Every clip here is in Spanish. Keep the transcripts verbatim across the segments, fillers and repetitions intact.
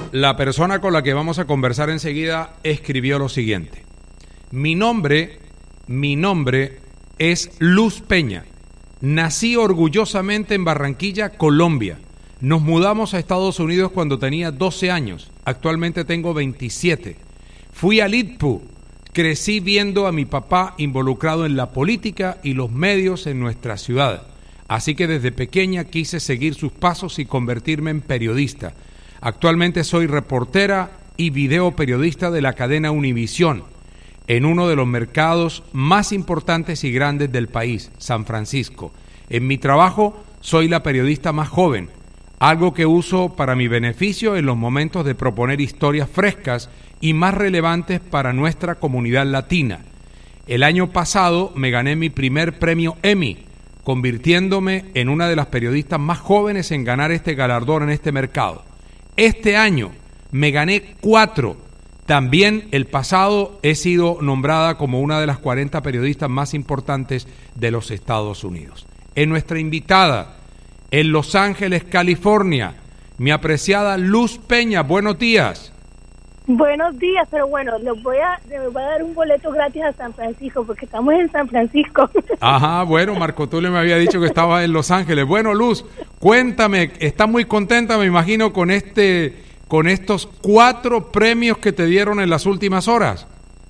la persona con la que vamos a conversar enseguida escribió lo siguiente. Mi nombre, mi nombre es Luz Peña. Nací orgullosamente en Barranquilla, Colombia. Nos mudamos a Estados Unidos cuando tenía doce años. Actualmente tengo veintisiete. Fui al I T P U. Crecí viendo a mi papá involucrado en la política y los medios en nuestra ciudad. Así que desde pequeña quise seguir sus pasos y convertirme en periodista. Actualmente soy reportera y videoperiodista de la cadena Univisión, en uno de los mercados más importantes y grandes del país, San Francisco. En mi trabajo soy la periodista más joven, algo que uso para mi beneficio en los momentos de proponer historias frescas y más relevantes para nuestra comunidad latina. El año pasado me gané mi primer premio Emmy, convirtiéndome en una de las periodistas más jóvenes en ganar este galardón en este mercado. Este año me gané cuatro. También el pasado he sido nombrada como una de las cuarenta periodistas más importantes de los Estados Unidos. En nuestra invitada, en Los Ángeles, California, mi apreciada Luz Peña. Buenos días. Buenos días, pero bueno, les voy a, les voy a dar un boleto gratis a San Francisco, porque estamos en San Francisco. Ajá, bueno, Marco Tulio me había dicho que estaba en Los Ángeles. Bueno, Luz, cuéntame, estás muy contenta, me imagino, con este, con estos cuatro premios que te dieron en las últimas horas.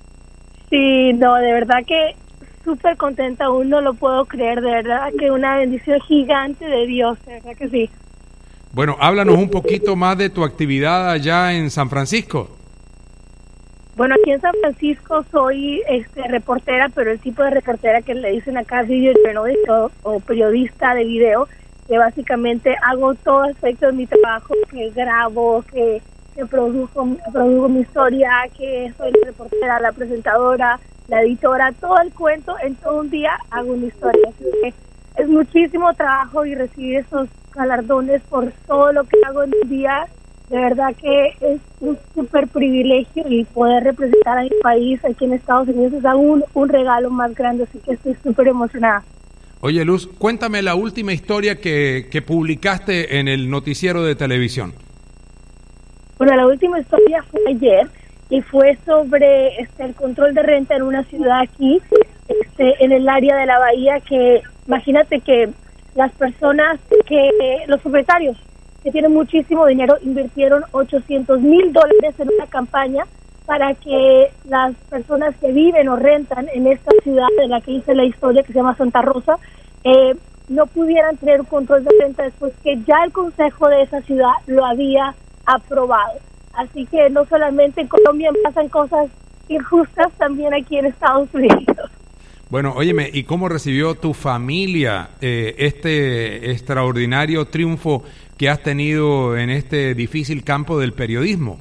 Sí, no, de verdad que súper contenta, aún no lo puedo creer, de verdad que una bendición gigante de Dios, de verdad que sí. Bueno, háblanos un poquito más de tu actividad allá en San Francisco. Bueno, aquí en San Francisco soy este, reportera, pero el tipo de reportera que le dicen acá video journalist o, o periodista de video, que básicamente hago todo aspecto de mi trabajo, que grabo, que, que produjo, produjo mi historia, que soy la reportera, la presentadora, la editora, todo el cuento, en todo un día hago una historia. Así que es muchísimo trabajo y recibir esos galardones por todo lo que hago en un día. De verdad que es un súper privilegio y poder representar a mi país aquí en Estados Unidos es aún un regalo más grande, así que estoy súper emocionada. Oye, Luz, cuéntame la última historia que, que publicaste en el noticiero de televisión. Bueno, la última historia fue ayer y fue sobre este, el control de renta en una ciudad aquí, este, en el área de la bahía, que imagínate que las personas, que los propietarios que tienen muchísimo dinero, invirtieron ochocientos mil dólares en una campaña para que las personas que viven o rentan en esta ciudad de la que hice la historia, que se llama Santa Rosa, eh, no pudieran tener un control de renta después que ya el consejo de esa ciudad lo había aprobado. Así que no solamente en Colombia pasan cosas injustas, también aquí en Estados Unidos. Bueno, óyeme, ¿y cómo recibió tu familia eh, este extraordinario triunfo que has tenido en este difícil campo del periodismo?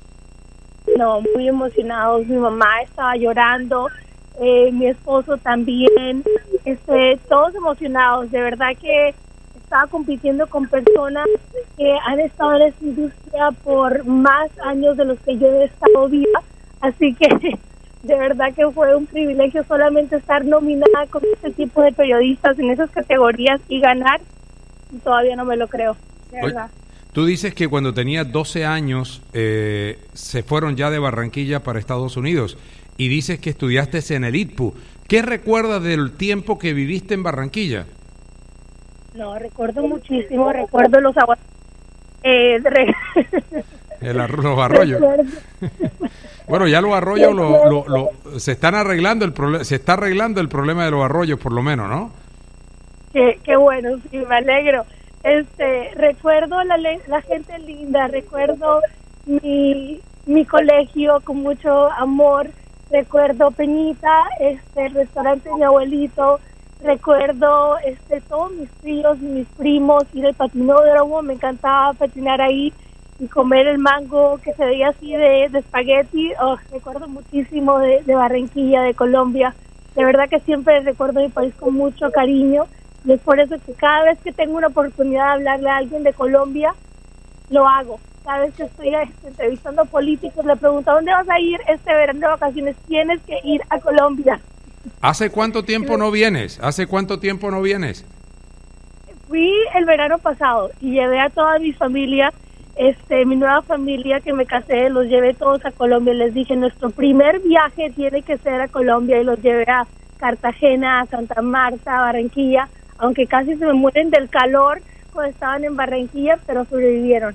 No, muy emocionados. Mi mamá estaba llorando, eh, mi esposo también, este, todos emocionados. De verdad que estaba compitiendo con personas que han estado en esta industria por más años de los que yo he estado viva, así que de verdad que fue un privilegio solamente estar nominada con este tipo de periodistas en esas categorías y ganar. Todavía no me lo creo, de verdad. Oye, tú dices que cuando tenías doce años eh, se fueron ya de Barranquilla para Estados Unidos y dices que estudiaste en el I T P U. ¿Qué recuerdas del tiempo que viviste en Barranquilla? No, recuerdo muchísimo, recuerdo los aguas. Eh, re... El, los arroyos. Bueno, ya los arroyos lo, lo, lo, se están arreglando el problema, se está arreglando el problema de los arroyos, por lo menos, ¿no? Qué, qué bueno, sí, me alegro. Este, recuerdo la, la gente linda, recuerdo mi, mi colegio con mucho amor, recuerdo Peñita, este, el restaurante de mi abuelito, recuerdo este, todos mis tíos y mis primos, ir al patinódromo, me encantaba patinar ahí y comer el mango que se veía así de, de espagueti. Oh, recuerdo muchísimo de, de Barranquilla, de Colombia. De verdad que siempre recuerdo mi país con mucho cariño y es por eso que cada vez que tengo una oportunidad de hablarle a alguien de Colombia, lo hago. Cada vez que estoy entrevistando políticos, le pregunto, ¿a dónde vas a ir este verano de vacaciones? Tienes que ir a Colombia. ¿Hace cuánto tiempo no vienes? ¿Hace cuánto tiempo no vienes? Fui el verano pasado y llevé a toda mi familia. este, mi nueva familia que me casé, los llevé todos a Colombia. Les dije, nuestro primer viaje tiene que ser a Colombia, y los llevé a Cartagena, a Santa Marta, a Barranquilla, aunque casi se me mueren del calor cuando estaban en Barranquilla, pero sobrevivieron.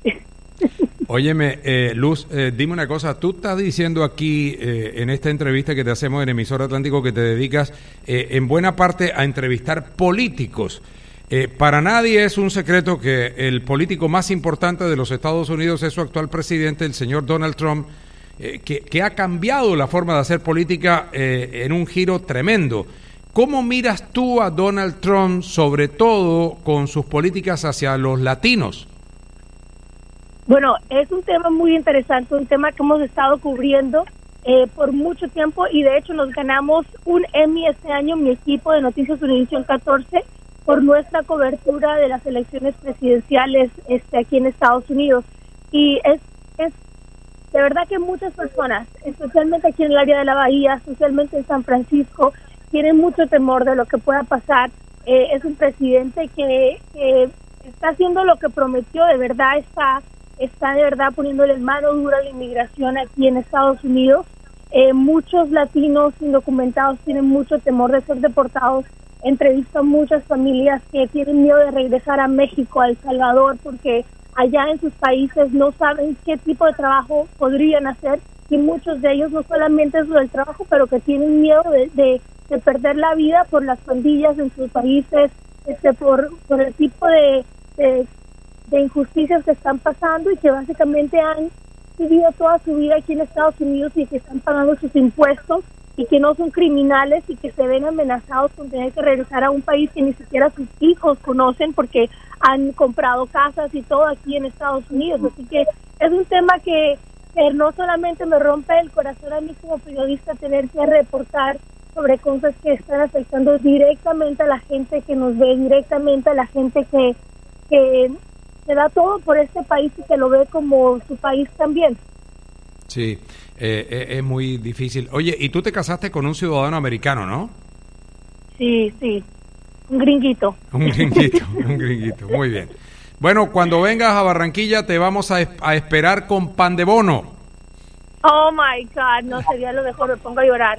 Óyeme, eh, Luz, eh, dime una cosa, tú estás diciendo aquí eh, en esta entrevista que te hacemos en Emisora Atlántico que te dedicas eh, en buena parte a entrevistar políticos. Eh, para nadie es un secreto que el político más importante de los Estados Unidos es su actual presidente, el señor Donald Trump, eh, que, que ha cambiado la forma de hacer política eh, en un giro tremendo. ¿Cómo miras tú a Donald Trump, sobre todo con sus políticas hacia los latinos? Bueno, es un tema muy interesante, un tema que hemos estado cubriendo eh, por mucho tiempo, y de hecho nos ganamos un Emmy este año, mi equipo de Noticias Univisión catorce, por nuestra cobertura de las elecciones presidenciales este, aquí en Estados Unidos. Y es, es de verdad que muchas personas, especialmente aquí en el área de la Bahía, especialmente en San Francisco, tienen mucho temor de lo que pueda pasar. Eh, es un presidente que, que está haciendo lo que prometió, de verdad está, está de verdad poniéndole mano dura a la inmigración aquí en Estados Unidos. Eh, muchos latinos indocumentados tienen mucho temor de ser deportados. Entrevisto a muchas familias que tienen miedo de regresar a México, a El Salvador, porque allá en sus países no saben qué tipo de trabajo podrían hacer, y muchos de ellos no solamente es lo del trabajo, pero que tienen miedo de, de, de perder la vida por las pandillas en sus países, este, por, por el tipo de, de, de injusticias que están pasando, y que básicamente han vivido toda su vida aquí en Estados Unidos y que están pagando sus impuestos, y que no son criminales, y que se ven amenazados con tener que regresar a un país que ni siquiera sus hijos conocen porque han comprado casas y todo aquí en Estados Unidos. Así que es un tema que, que no solamente me rompe el corazón a mí como periodista tener que reportar sobre cosas que están afectando directamente a la gente que nos ve, directamente a la gente que, que se da todo por este país y que lo ve como su país también. Sí, eh, eh, es muy difícil. Oye, y tú te casaste con un ciudadano americano, ¿no? Sí, sí, un gringuito. Un gringuito, un gringuito, muy bien. Bueno, cuando vengas a Barranquilla te vamos a, a esperar con pan de bono. Oh my God, no, sería lo mejor, me pongo a llorar.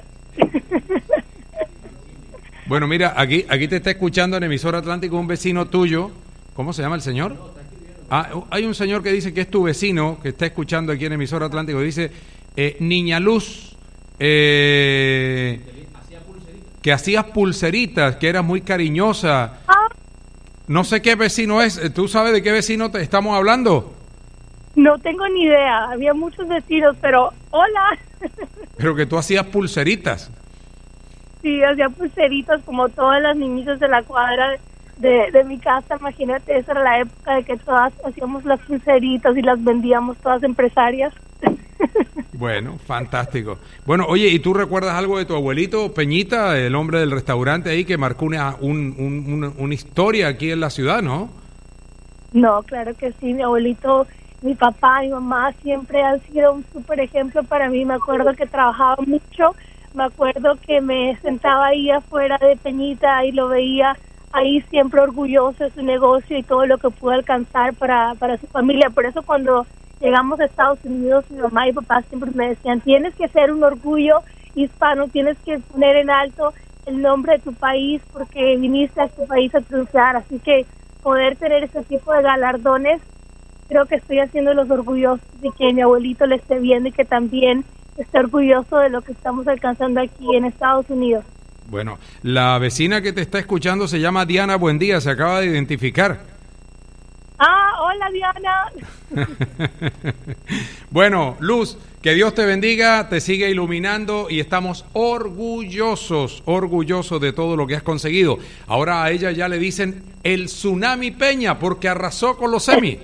Bueno, mira, aquí, aquí te está escuchando en Emisora Atlántico un vecino tuyo. ¿Cómo se llama el señor? Ah, hay un señor que dice que es tu vecino, que está escuchando aquí en Emisora Atlántico, dice, eh, Niña Luz, eh, que hacías pulseritas, que eras muy cariñosa. No sé qué vecino es, ¿tú sabes de qué vecino te estamos hablando? No tengo ni idea, había muchos vecinos, pero hola. Pero que tú hacías pulseritas. Sí, hacía pulseritas como todas las niñitas de la cuadra de, de mi casa. Imagínate, esa era la época de que todas hacíamos las pulseritas y las vendíamos todas empresarias. Bueno, fantástico. Bueno, oye, ¿y tú recuerdas algo de tu abuelito Peñita, el hombre del restaurante ahí que marcó una, un, un, una, una historia aquí en la ciudad, ¿no? No, claro que sí, mi abuelito, mi papá, mi mamá siempre han sido un súper ejemplo para mí. Me acuerdo que trabajaba mucho, me acuerdo que me sentaba ahí afuera de Peñita y lo veía ahí siempre orgulloso de su negocio y todo lo que pudo alcanzar para, para su familia. Por eso cuando llegamos a Estados Unidos, mi mamá y papá siempre me decían, tienes que ser un orgullo hispano, tienes que poner en alto el nombre de tu país porque viniste a tu país a triunfar. Así que poder tener ese tipo de galardones, creo que estoy haciéndolos orgullosos de que mi abuelito le esté viendo y que también esté orgulloso de lo que estamos alcanzando aquí en Estados Unidos. Bueno, la vecina que te está escuchando se llama Diana Buendía, se acaba de identificar. Ah, hola Diana. Bueno, Luz, que Dios te bendiga, te siga iluminando y estamos orgullosos, orgullosos de todo lo que has conseguido. Ahora a ella ya le dicen el Tsunami Peña porque arrasó con los Emmy.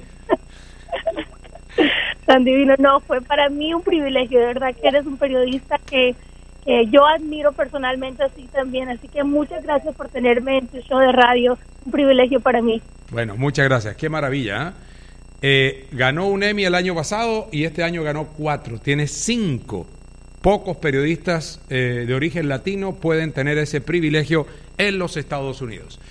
Tan divino, no, fue para mí un privilegio, de verdad que eres un periodista que, que yo admiro personalmente así también, así que muchas gracias por tenerme en tu show de radio, un privilegio para mí. Bueno, muchas gracias, qué maravilla, ¿eh? Eh, ganó un Emmy el año pasado y este año ganó cuatro, tiene cinco. Pocos periodistas eh, de origen latino pueden tener ese privilegio en los Estados Unidos.